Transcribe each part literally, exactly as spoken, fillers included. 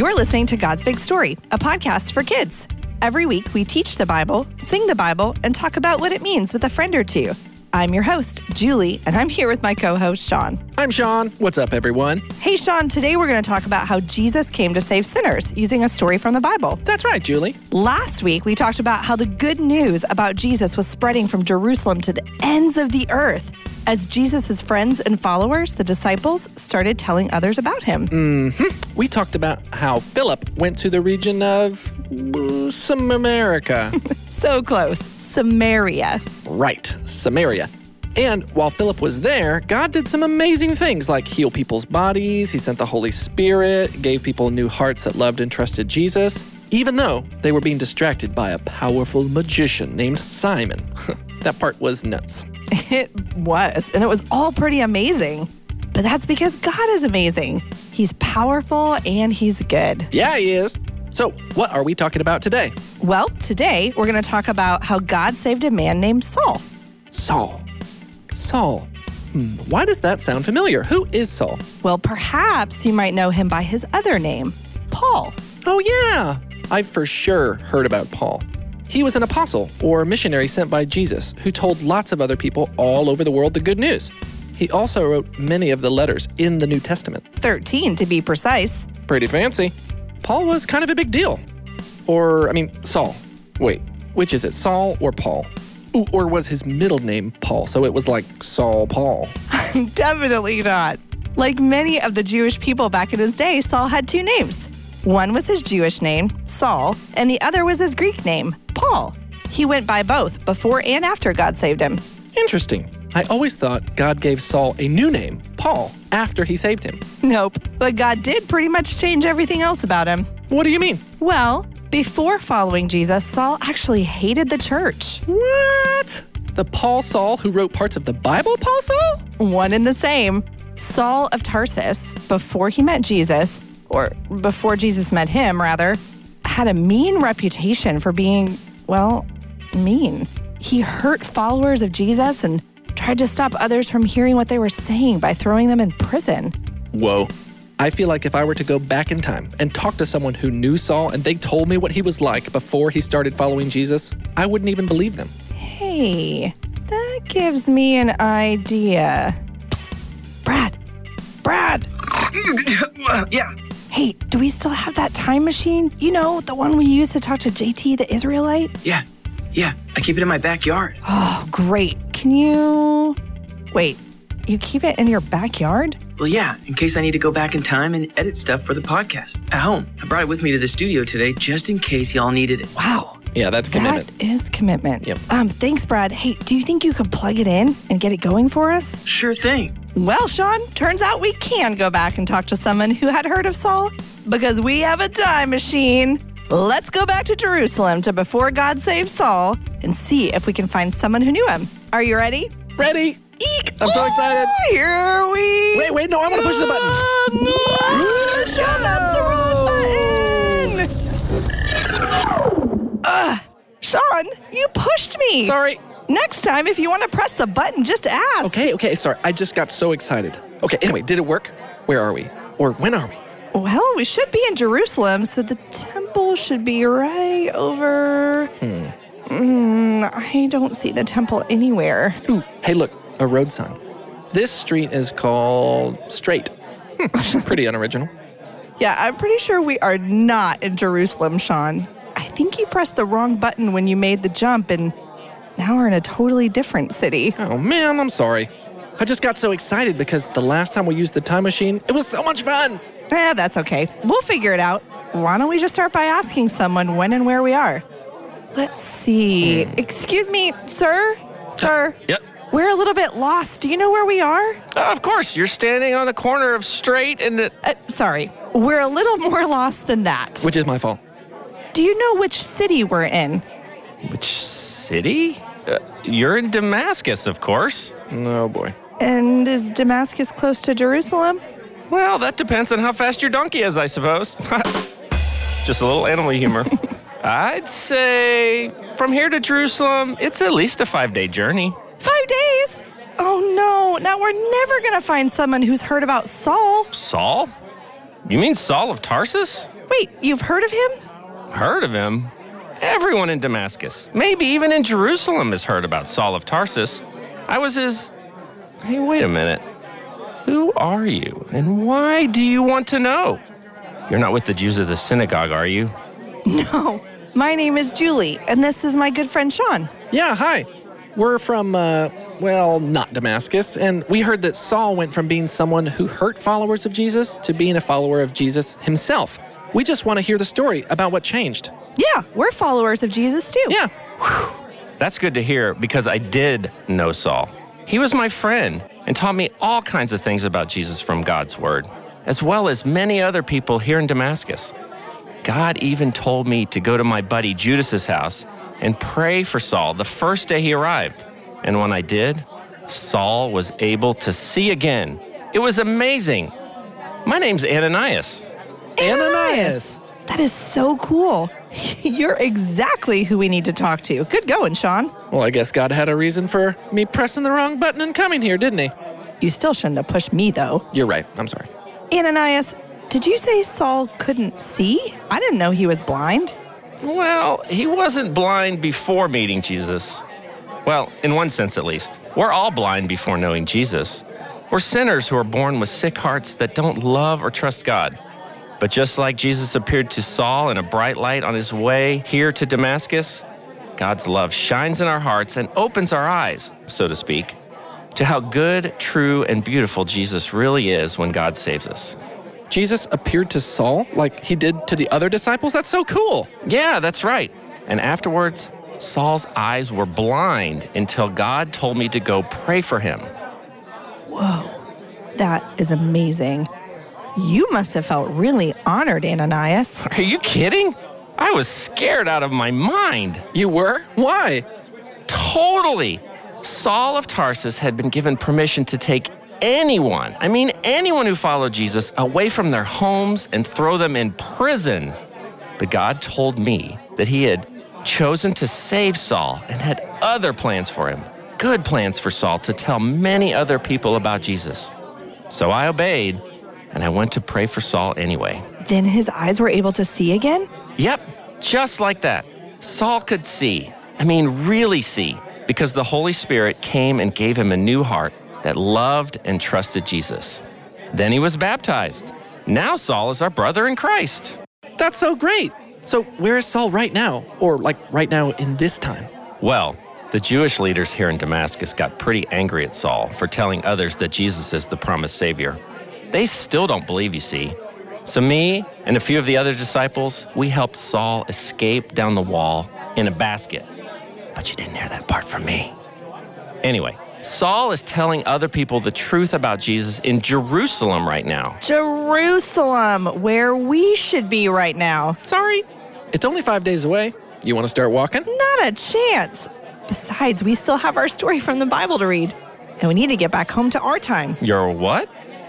You're listening to God's Big Story, a podcast for kids. Every week, we teach the Bible, sing the Bible, and talk about what it means with a friend or two. I'm your host, Julie, and I'm here with my co-host, Sean. I'm Sean. What's up, everyone? Hey, Sean, today we're going to talk about how Jesus came to save sinners using a story from the Bible. That's right, Julie. Last week, we talked about how the good news about Jesus was spreading from Jerusalem to the ends of the earth as Jesus' friends and followers, the disciples, started telling others about him. Mm-hmm. We talked about how Philip went to the region of uh, Samaria. So close. Samaria. Right, Samaria. And while Philip was there, God did some amazing things like heal people's bodies. He sent the Holy Spirit, gave people new hearts that loved and trusted Jesus, even though they were being distracted by a powerful magician named Simon. That part was nuts. It was, and it was all pretty amazing. But that's because God is amazing. He's powerful and he's good. Yeah, he is. So what are we talking about today? Well, today we're going to talk about how God saved a man named Saul. Saul. Saul. Hmm. Why does that sound familiar? Who is Saul? Well, perhaps you might know him by his other name, Paul. Oh, yeah. I've for sure heard about Paul. He was an apostle or missionary sent by Jesus who told lots of other people all over the world the good news. He also wrote many of the letters in the New Testament. thirteen to be precise. Pretty fancy. Paul was kind of a big deal. Or, I mean, Saul. Wait, which is it, Saul or Paul? Ooh, or was his middle name Paul, so it was like Saul Paul? Definitely not. Like many of the Jewish people back in his day, Saul had two names. One was his Jewish name, Saul, and the other was his Greek name, Paul. He went by both before and after God saved him. Interesting. I always thought God gave Saul a new name, Paul, after he saved him. Nope, but God did pretty much change everything else about him. What do you mean? Well, before following Jesus, Saul actually hated the church. What? The Paul Saul who wrote parts of the Bible, Paul Saul? One and the same. Saul of Tarsus, before he met Jesus, or before Jesus met him, rather, had a mean reputation for being, well, mean. He hurt followers of Jesus and tried to stop others from hearing what they were saying by throwing them in prison. Whoa. I feel like if I were to go back in time and talk to someone who knew Saul and they told me what he was like before he started following Jesus, I wouldn't even believe them. Hey, that gives me an idea. Psst, Brad. Brad! Yeah. Hey, do we still have that time machine? You know, the one we used to talk to J T, the Israelite? Yeah. Yeah. I keep it in my backyard. Oh, great. Can you... Wait, you keep it in your backyard? Well, yeah, in case I need to go back in time and edit stuff for the podcast at home. I brought it with me to the studio today just in case y'all needed it. Wow. Yeah, that's commitment. That is commitment. Yep. Um, thanks, Brad. Hey, do you think you could plug it in and get it going for us? Sure thing. Well, Sean, turns out we can go back and talk to someone who had heard of Saul because we have a time machine. Let's go back to Jerusalem to before God saved Saul and see if we can find someone who knew him. Are you ready? Ready? Eek! I'm so excited. Here we Wait, wait, no, I want to push the button. No, Sean, that's the wrong button. Ugh, Sean, you pushed me. Sorry. Next time, if you want to press the button, just ask. Okay, okay, sorry. I just got so excited. Okay, anyway, did it work? Where are we? Or when are we? Well, we should be in Jerusalem, so the temple should be right over... Hmm. Mm, I don't see the temple anywhere. Ooh, hey, look, a road sign. This street is called Straight. Hmm, pretty unoriginal. Yeah, I'm pretty sure we are not in Jerusalem, Sean. I think you pressed the wrong button when you made the jump, and now we're in a totally different city. Oh, man, I'm sorry. I just got so excited because the last time we used the time machine, it was so much fun. Eh, that's okay. We'll figure it out. Why don't we just start by asking someone when and where we are? Let's see. Hmm. Excuse me, sir? Sir? Uh, yep. We're a little bit lost. Do you know where we are? Uh, of course. You're standing on the corner of Straight and... The- uh, sorry. We're a little more lost than that. Which is my fault. Do you know which city we're in? Which city? Uh, you're in Damascus, of course. Oh, boy. And is Damascus close to Jerusalem? Well, that depends on how fast your donkey is, I suppose. Just a little animal humor. I'd say from here to Jerusalem, it's at least a five-day journey. Five days? Oh, no. Now we're never going to find someone who's heard about Saul. Saul? You mean Saul of Tarsus? Wait, you've heard of him? Heard of him? Everyone in Damascus, maybe even in Jerusalem, has heard about Saul of Tarsus. I was his... Hey, wait a minute. Who are you, and why do you want to know? You're not with the Jews of the synagogue, are you? No, my name is Julie, and this is my good friend Sean. Yeah, hi. We're from, uh, well, not Damascus, and we heard that Saul went from being someone who hurt followers of Jesus to being a follower of Jesus himself. We just want to hear the story about what changed. Yeah, we're followers of Jesus too. Yeah. That's good to hear because I did know Saul. He was my friend and taught me all kinds of things about Jesus from God's word, as well as many other people here in Damascus. God even told me to go to my buddy Judas's house and pray for Saul the first day he arrived. And when I did, Saul was able to see again. It was amazing. My name's Ananias. Ananias. That is so cool. You're exactly who we need to talk to. Good going, Sean. Well, I guess God had a reason for me pressing the wrong button and coming here, didn't he? You still shouldn't have pushed me, though. You're right. I'm sorry. Ananias, did you say Saul couldn't see? I didn't know he was blind. Well, he wasn't blind before meeting Jesus. Well, in one sense at least. We're all blind before knowing Jesus. We're sinners who are born with sick hearts that don't love or trust God. But just like Jesus appeared to Saul in a bright light on his way here to Damascus, God's love shines in our hearts and opens our eyes, so to speak, to how good, true, and beautiful Jesus really is when God saves us. Jesus appeared to Saul like he did to the other disciples? That's so cool. Yeah, that's right. And afterwards, Saul's eyes were blind until God told me to go pray for him. Whoa, that is amazing. You must have felt really honored, Ananias. Are you kidding? I was scared out of my mind. You were? Why? Totally. Saul of Tarsus had been given permission to take anyone, I mean anyone who followed Jesus, away from their homes and throw them in prison. But God told me that he had chosen to save Saul and had other plans for him, good plans for Saul to tell many other people about Jesus. So I obeyed, and I went to pray for Saul anyway. Then his eyes were able to see again? Yep, just like that. Saul could see, I mean really see, because the Holy Spirit came and gave him a new heart that loved and trusted Jesus. Then he was baptized. Now Saul is our brother in Christ. That's so great. So where is Saul right now? Or like right now in this time? Well, the Jewish leaders here in Damascus got pretty angry at Saul for telling others that Jesus is the promised Savior. They still don't believe, you see. So me and a few of the other disciples, we helped Saul escape down the wall in a basket. But you didn't hear that part from me. Anyway, Saul is telling other people the truth about Jesus in Jerusalem right now. Jerusalem, where we should be right now. Sorry. It's only five days away. You want to start walking? Not a chance. Besides, we still have our story from the Bible to read. And we need to get back home to our time. Your what?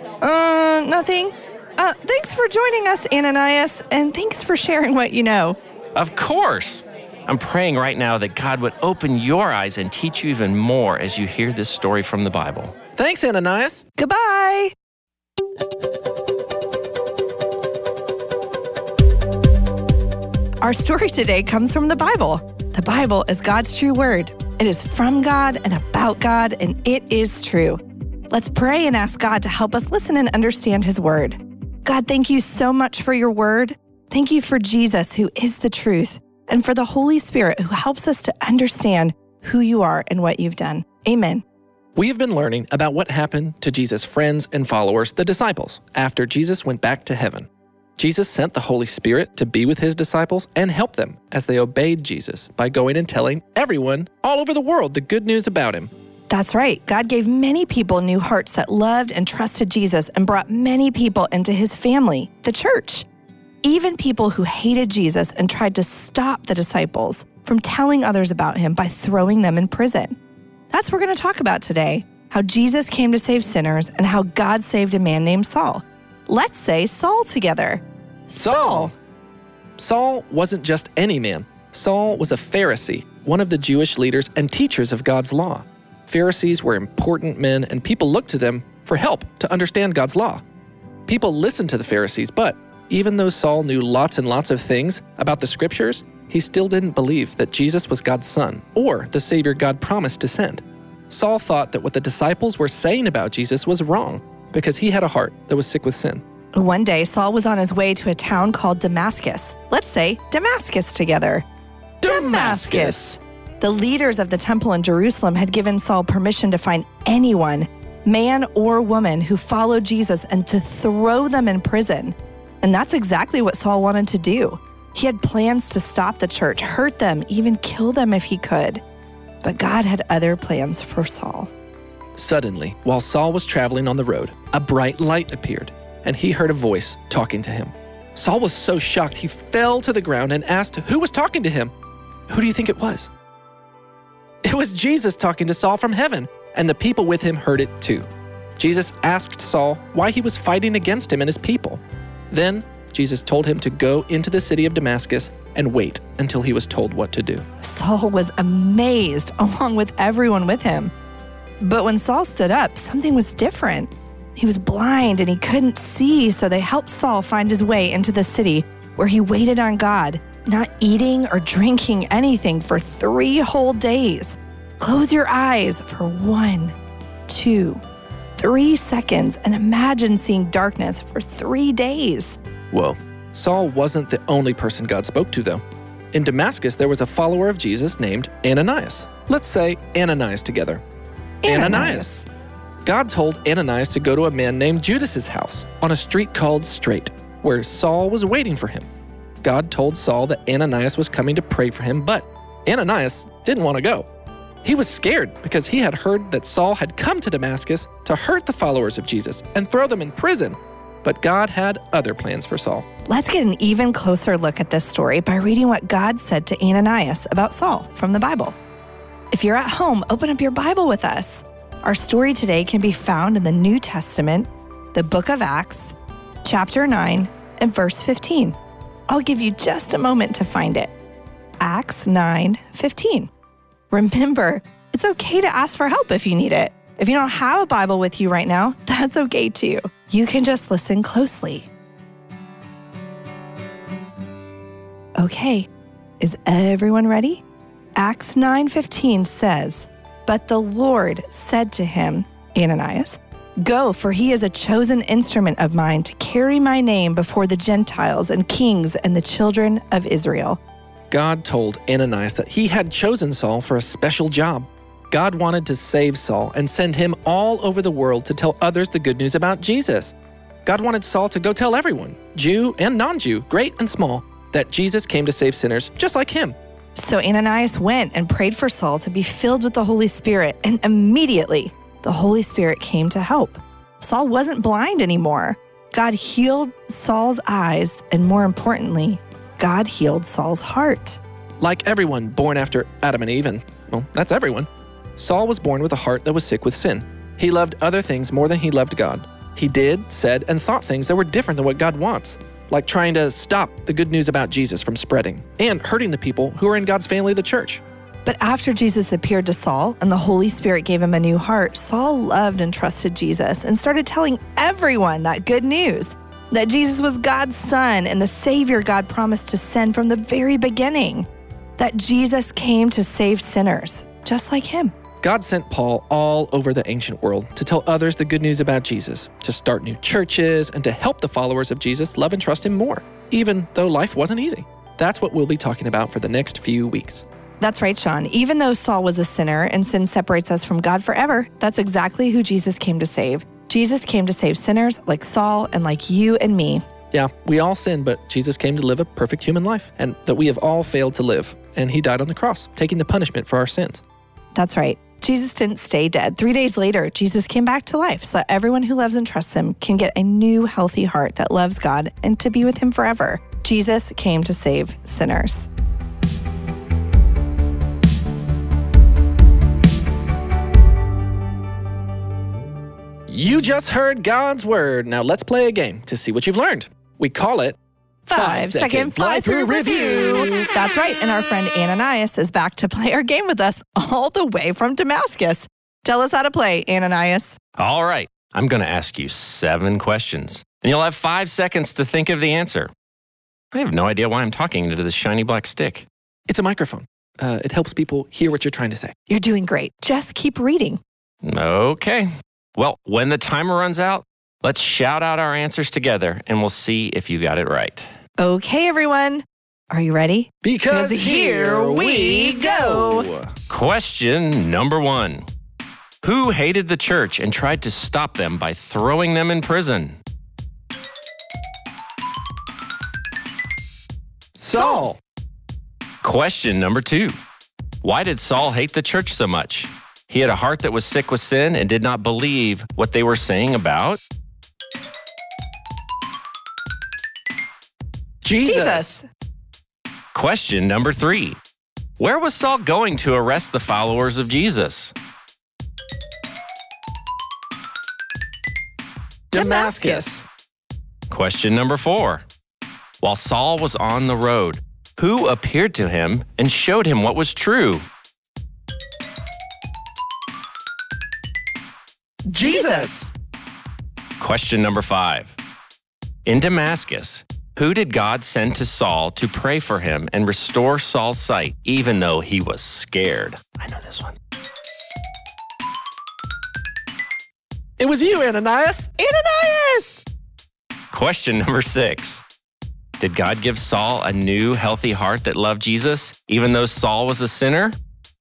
Uh, nothing. Uh, thanks for joining us, Ananias, and thanks for sharing what you know. Of course. I'm praying right now that God would open your eyes and teach you even more as you hear this story from the Bible. Thanks, Ananias. Goodbye. Our story today comes from the Bible. The Bible is God's true word. It is from God and about God, and it is true. Let's pray and ask God to help us listen and understand his word. God, thank you so much for your word. Thank you for Jesus, who is the truth, and for the Holy Spirit, who helps us to understand who you are and what you've done. Amen. We have been learning about what happened to Jesus' friends and followers, the disciples, after Jesus went back to heaven. Jesus sent the Holy Spirit to be with his disciples and help them as they obeyed Jesus by going and telling everyone all over the world the good news about him. That's right. God gave many people new hearts that loved and trusted Jesus and brought many people into his family, the church. Even people who hated Jesus and tried to stop the disciples from telling others about him by throwing them in prison. That's what we're going to talk about today, how Jesus came to save sinners and how God saved a man named Saul. Let's say Saul together. Saul. Saul wasn't just any man. Saul was a Pharisee, one of the Jewish leaders and teachers of God's law. Pharisees were important men, and people looked to them for help to understand God's law. People listened to the Pharisees, but even though Saul knew lots and lots of things about the scriptures, he still didn't believe that Jesus was God's son or the Savior God promised to send. Saul thought that what the disciples were saying about Jesus was wrong because he had a heart that was sick with sin. One day, Saul was on his way to a town called Damascus. Let's say Damascus together. Damascus! The leaders of the temple in Jerusalem had given Saul permission to find anyone, man or woman, who followed Jesus and to throw them in prison. And that's exactly what Saul wanted to do. He had plans to stop the church, hurt them, even kill them if he could. But God had other plans for Saul. Suddenly, while Saul was traveling on the road, a bright light appeared, and he heard a voice talking to him. Saul was so shocked he fell to the ground and asked who was talking to him. Who do you think it was? It was Jesus talking to Saul from heaven, and the people with him heard it too. Jesus asked Saul why he was fighting against him and his people. Then Jesus told him to go into the city of Damascus and wait until he was told what to do. Saul was amazed, along with everyone with him. But when Saul stood up, something was different. He was blind and he couldn't see, so they helped Saul find his way into the city, where he waited on God, not eating or drinking anything for three whole days. Close your eyes for one, two, three seconds and imagine seeing darkness for three days. Whoa. Saul wasn't the only person God spoke to, though. In Damascus, there was a follower of Jesus named Ananias. Let's say Ananias together. Ananias. Ananias. God told Ananias to go to a man named Judas's house on a street called Straight, where Saul was waiting for him. God told Saul that Ananias was coming to pray for him, but Ananias didn't want to go. He was scared because he had heard that Saul had come to Damascus to hurt the followers of Jesus and throw them in prison. But God had other plans for Saul. Let's get an even closer look at this story by reading what God said to Ananias about Saul from the Bible. If you're at home, open up your Bible with us. Our story today can be found in the New Testament, the book of Acts, chapter nine, and verse fifteen. I'll give you just a moment to find it. Acts nine fifteen. Remember, it's okay to ask for help if you need it. If you don't have a Bible with you right now, that's okay too. You can just listen closely. Okay, is everyone ready? Acts nine fifteen says, "But the Lord said to him, Ananias, go, for he is a chosen instrument of mine to carry my name before the Gentiles and kings and the children of Israel." God told Ananias that he had chosen Saul for a special job. God wanted to save Saul and send him all over the world to tell others the good news about Jesus. God wanted Saul to go tell everyone, Jew and non-Jew, great and small, that Jesus came to save sinners just like him. So Ananias went and prayed for Saul to be filled with the Holy Spirit, and immediately the Holy Spirit came to help. Saul wasn't blind anymore. God healed Saul's eyes, and more importantly, God healed Saul's heart. Like everyone born after Adam and Eve, and, well, that's everyone, Saul was born with a heart that was sick with sin. He loved other things more than he loved God. He did, said, and thought things that were different than what God wants, like trying to stop the good news about Jesus from spreading and hurting the people who are in God's family, the church. But after Jesus appeared to Saul and the Holy Spirit gave him a new heart, Saul loved and trusted Jesus and started telling everyone that good news, that Jesus was God's son and the Savior God promised to send from the very beginning, that Jesus came to save sinners, just like him. God sent Paul all over the ancient world to tell others the good news about Jesus, to start new churches, and to help the followers of Jesus love and trust him more, even though life wasn't easy. That's what we'll be talking about for the next few weeks. That's right, Sean. Even though Saul was a sinner and sin separates us from God forever, that's exactly who Jesus came to save. Jesus came to save sinners like Saul and like you and me. Yeah, we all sin, but Jesus came to live a perfect human life, and that we have all failed to live. And he died on the cross, taking the punishment for our sins. That's right. Jesus didn't stay dead. Three days later, Jesus came back to life so that everyone who loves and trusts him can get a new, healthy heart that loves God and to be with him forever. Jesus came to save sinners. You just heard God's word. Now let's play a game to see what you've learned. We call it Five Second Fly-Through Review. That's right, and our friend Ananias is back to play our game with us all the way from Damascus. Tell us how to play, Ananias. All right, I'm going to ask you seven questions. and you'll have five seconds to think of the answer. I have no idea why I'm talking into this shiny black stick. It's a microphone. Uh, it helps people hear what you're trying to say. You're doing great. Just keep reading. Okay. Well, when the timer runs out, let's shout out our answers together, and we'll see if you got it right. Okay, everyone. Are you ready? Because here we go. Question number one. Who hated the church and tried to stop them by throwing them in prison? Saul. Question number two. Why did Saul hate the church so much? He had a heart that was sick with sin and did not believe what they were saying about Jesus. Jesus. Question number three. Where was Saul going to arrest the followers of Jesus? Damascus. Question number four. While Saul was on the road, who appeared to him and showed him what was true? Jesus. Question number five. In Damascus, who did God send to Saul to pray for him and restore Saul's sight, even though he was scared? I know this one. It was you, Ananias. Ananias! Question number six. Did God give Saul a new, healthy heart that loved Jesus, even though Saul was a sinner?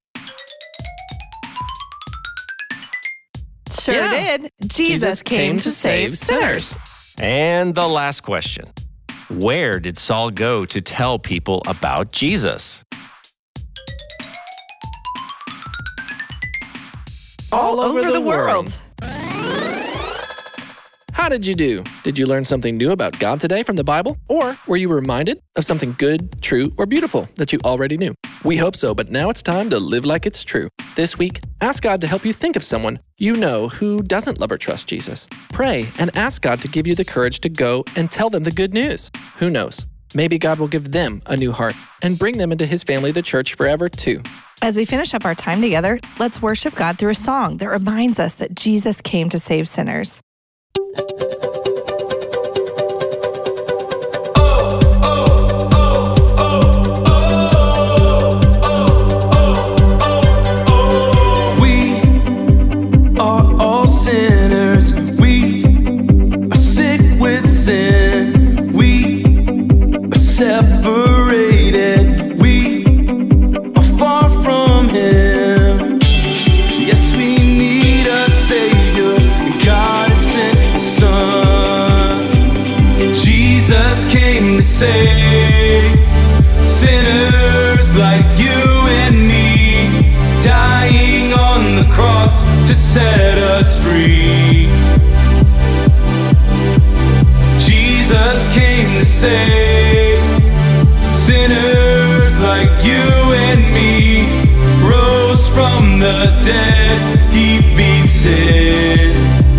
Sure Yeah. did. Jesus, came, to save sinners. And the last question. Where did Saul go to tell people about Jesus? All, Over, over, the, world. How did you do? Did you learn something new about God today from the Bible? Or were you reminded of something good, true, or beautiful that you already knew? We hope so, but now it's time to live like it's true. This week, ask God to help you think of someone you know who doesn't love or trust Jesus. Pray and ask God to give you the courage to go and tell them the good news. Who knows? Maybe God will give them a new heart and bring them into his family, the church, forever too. As we finish up our time together, let's worship God through a song that reminds us that Jesus came to save sinners. Separated, we are far from him. Yes, we need a savior, and God has sent his son. Jesus came to save sinners like you and me, dying on the cross to set us free. Jesus came to save sinners like you and me, rose from the dead, he beats it.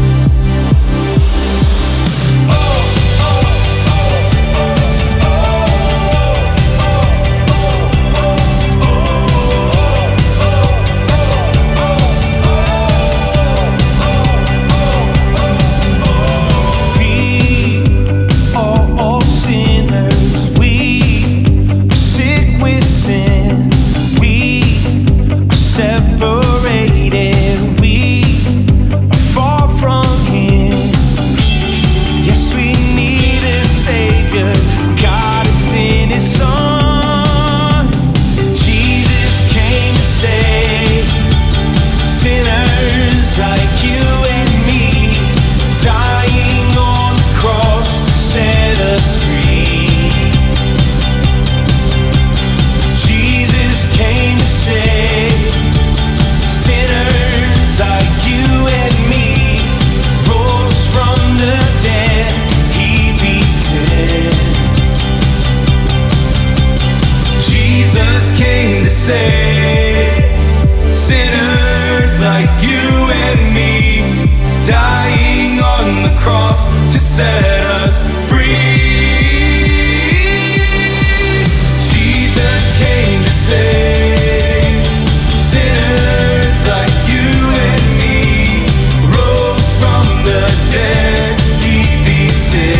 Sinners like you and me, dying on the cross to set us free. Jesus came to save sinners like you and me, rose from the dead, he beats it.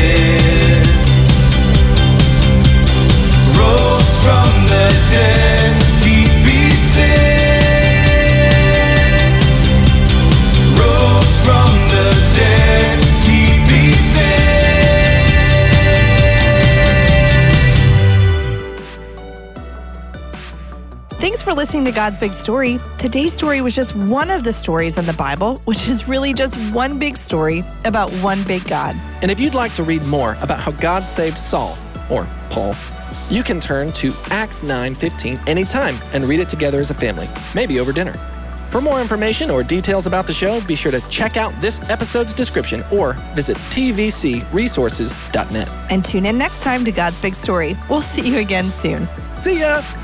listening to God's Big Story. Today's story was just one of the stories in the Bible, which is really just one big story about one big God. And if you'd like to read more about how God saved Saul, or Paul, you can turn to Acts nine fifteen anytime and read it together as a family, maybe over dinner. For more information or details about the show, be sure to check out this episode's description or visit t v c resources dot net. And tune in next time to God's Big Story. We'll see you again soon. See ya!